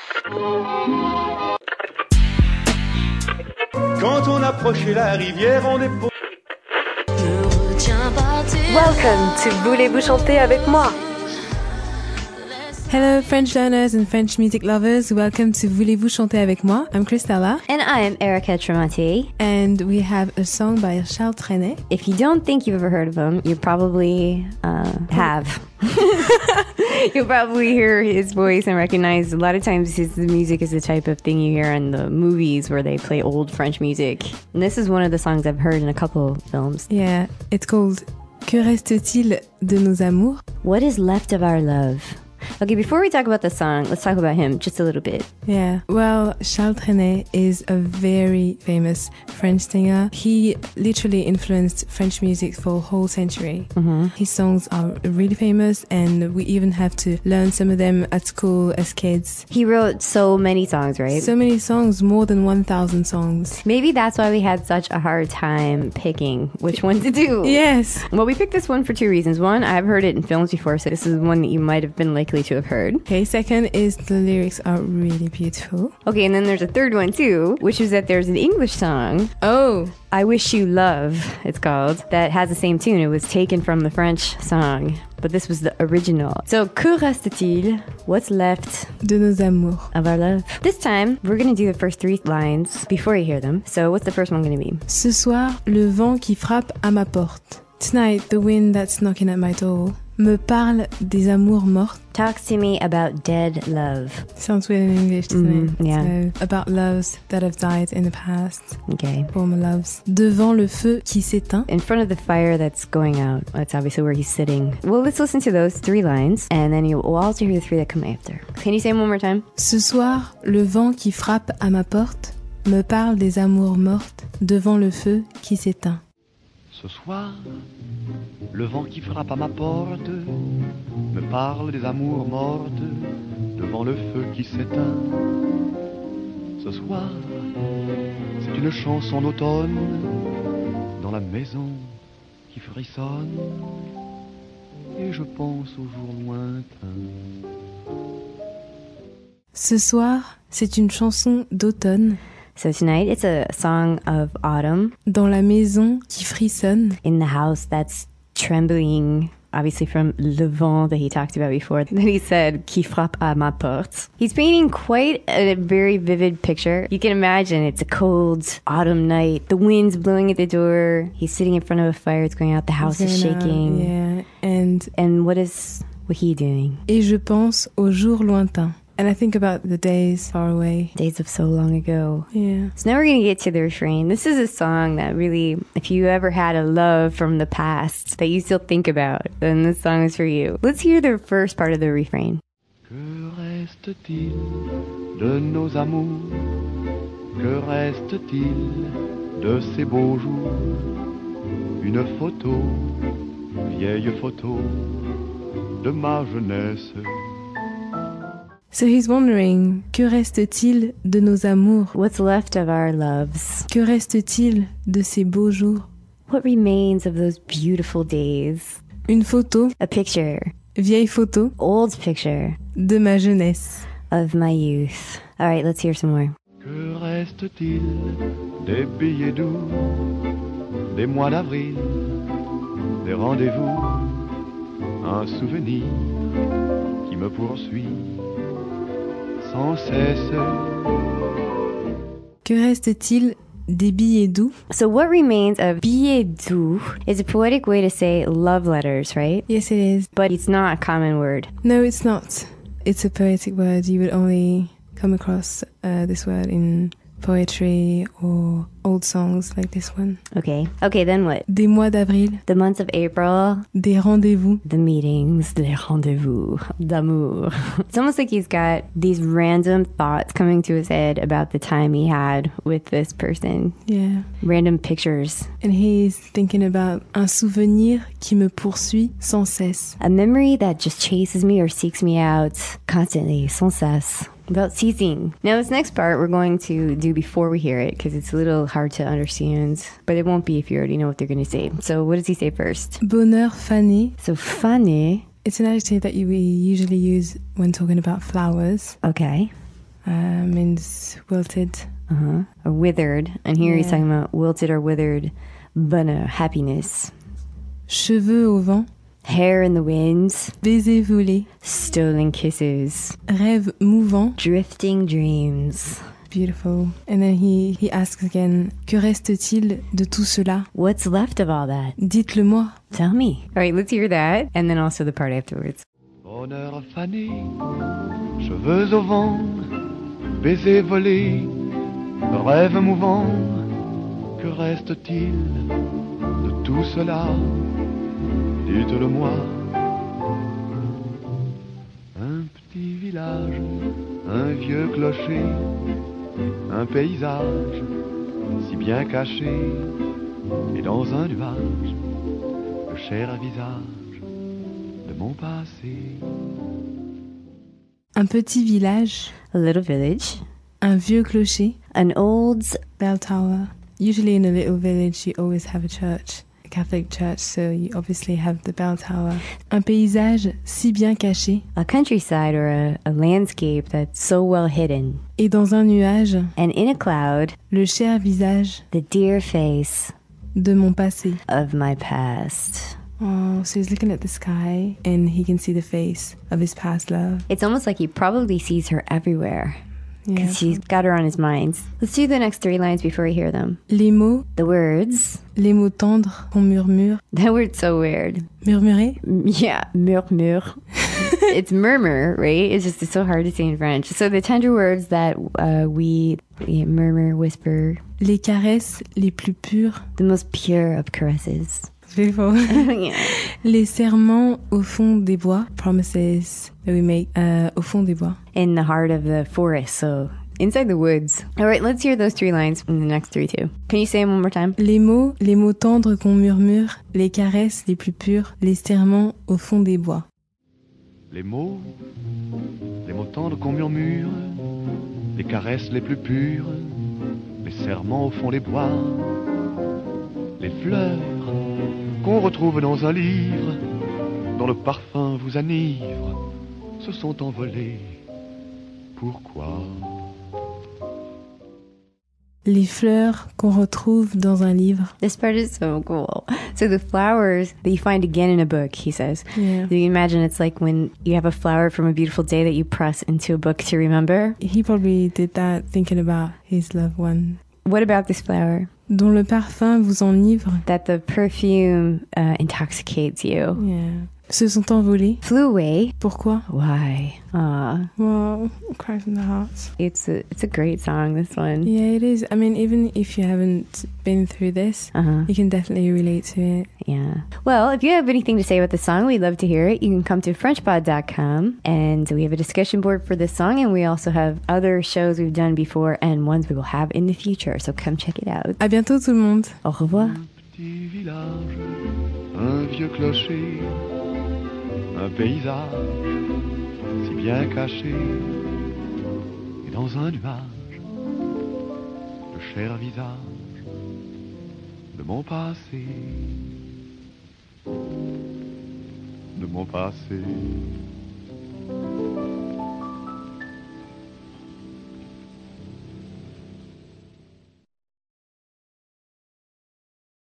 Quand on approchait la rivière, on dépose. Welcome to Voulez-vous chanter avec moi? Hello French learners and French music lovers, welcome to Voulez-vous chanter avec moi? I'm Christella. And I'm Erica Tremontier. And we have a song by Charles Trenet. If you don't think you've ever heard of him, you probably have. You'll probably hear his voice and recognize a lot of times his music is the type of thing you hear in the movies where they play old French music. And this is one of the songs I've heard in a couple films. Yeah, it's called Que reste-t-il de nos amours? What is left of our love? Okay, before we talk about the song, let's talk about him just a little bit. Yeah, well, Charles Trenet is a very famous French singer. He literally influenced French music for a whole century. Mm-hmm. His songs are really famous, and we even have to learn some of them at school as kids. He wrote so many songs, right? So many songs, more than 1,000 songs. Maybe that's why we had such a hard time picking which one to do. Yes. Well, we picked this one for two reasons. One, I've heard it in films before, so this is one that you might have been likely to have heard. Okay, second is the lyrics are really beautiful. Okay, and then there's a third one too, which is that there's an English song. Oh. I Wish You Love, it's called, that has the same tune. It was taken from the French song, but this was the original. So, que reste-t-il? What's left de nos amours? Of our love. This time, we're going to do the first three lines before you hear them. So, what's the first one going to be? Ce soir, le vent qui frappe à ma porte. Tonight, the wind that's knocking at my door me parle des amours mortes. Talks to me about dead love. Sounds weird in English, doesn't it? Yeah. So, about loves that have died in the past. Okay. Former loves. Devant le feu qui s'éteint. In front of the fire that's going out. That's obviously where he's sitting. Well, let's listen to those three lines, and then you'll also hear the three that come after. Can you say them one more time? Ce soir, le vent qui frappe à ma porte me parle des amours mortes devant le feu qui s'éteint. Ce soir, le vent qui frappe à ma porte me parle des amours mortes devant le feu qui s'éteint. Ce soir, c'est une chanson d'automne dans la maison qui frissonne et je pense aux jours lointains. Ce soir, c'est une chanson d'automne. So tonight it's a song of autumn. Dans la maison qui frissonne. In the house that's trembling, obviously from le vent that he talked about before. Then he said, qui frappe à ma porte. He's painting quite a very vivid picture. You can imagine it's a cold autumn night. The wind's blowing at the door. He's sitting in front of a fire. It's going out. The house is shaking. Yeah, and what he doing? Et je pense aux jours lointains. And I think about the days far away. Days of so long ago. Yeah. So now we're going to get to the refrain. This is a song that really, if you ever had a love from the past that you still think about, then this song is for you. Let's hear the first part of the refrain. Que reste-t-il de nos amours? Que reste-t-il de ces beaux jours? Une photo, vieille photo de ma jeunesse. So he's wondering, que reste-t-il de nos amours? What's left of our loves? Que reste-t-il de ces beaux jours? What remains of those beautiful days? Une photo. A picture. Vieille photo. Old picture. De ma jeunesse. Of my youth. All right, let's hear some more. Que reste-t-il des billets doux, des mois d'avril, des rendez-vous, un souvenir qui me poursuit sans cesse. Que reste-t-il des billets doux? So what remains of billets doux is a poetic way to say love letters, right? Yes, it is. But it's not a common word. No, it's not. It's a poetic word. You would only come across this word in poetry or old songs like this one. Okay, then what? Des mois d'avril. The months of April. Des rendez-vous. The meetings. Les rendez-vous d'amour. It's almost like he's got these random thoughts coming to his head about the time he had with this person. Yeah. Random pictures. And he's thinking about un souvenir qui me poursuit sans cesse. A memory that just chases me or seeks me out constantly, sans cesse. Without ceasing. Now this next part we're going to do before we hear it because it's a little hard to understand, but it won't be if you already know what they're going to say. So what does he say first? Bonheur fané. So fané. It's an adjective that we usually use when talking about flowers. Okay. means wilted. Or withered. And here he's Yeah. talking about wilted or withered bonheur, happiness. Cheveux au vent, Hair in the wind, baisers volés, stolen kisses, rêves mouvants. drifting dreams. Beautiful. And then he asks again, que reste-t-il de tout cela? What's left of all that? Dites-le moi. Tell me. All right, let's hear that. And then also the part afterwards. Bonheur fané, cheveux au vent, baisers volés, rêves mouvants, que reste-t-il de tout cela? Dites-le-moi. Un petit village, un vieux clocher, un paysage si bien caché, et dans un nuage, le cher visage de mon passé. Un petit village, A little village, un vieux clocher, an old bell tower. Usually in a little village you always have a church, a Catholic church, so you obviously have the bell tower. Un paysage si bien caché, a countryside or a landscape that's so well hidden. et dans un nuage, And in a cloud, le cher visage the dear face de mon passé. of my past. Oh, so he's looking at the sky and he can see the face of his past love. It's almost like he probably sees her everywhere Yeah. because he's got her on his mind. Let's do the next 3 lines before we hear them. Les mots The words. tendres qu'on murmure. That word's so weird. Murmurer? Yeah, murmure. It's murmur, right? It's so hard to say in French. So the tender words that we murmur, whisper, Les caresses les plus pures. the most pure of caresses. Beautiful. Yeah. Les serments au fond des bois. Promises that we make au fond des bois. In the heart of the forest, so inside the woods. All right, let's hear those 3 lines in the next 3 too. Can you say them one more time? Les mots tendres qu'on murmure. Les caresses les plus pures. Les serments au fond des bois. Les mots tendres qu'on murmure, les caresses les plus pures, les serments au fond des bois, les fleurs qu'on retrouve dans un livre, dont le parfum vous enivre, se sont envolés. Pourquoi? Les fleurs qu'on retrouve dans un livre. This part is so cool. So the flowers that you find again in a book, he says. Yeah. You imagine it's like when you have a flower from a beautiful day that you press into a book to remember. He probably did that thinking about his loved one. What about this flower? Dont le parfum vous enivre. That the perfume intoxicates you. Yeah. Se sont envolés. Flew away. Pourquoi? Why? Wow, cry from the heart. It's a great song, this one. Yeah, it is. I mean, even if you haven't been through this, you can definitely relate to it. Yeah. Well, if you have anything to say about the song, we'd love to hear it. You can come to FrenchPod.com, and we have a discussion board for this song, and we also have other shows we've done before and ones we will have in the future. So come check it out. À bientôt tout le monde. Au revoir. Un petit village, un vieux clocher, un paysage si bien caché, et dans un nuage, le cher visage de mon passé, de mon passé.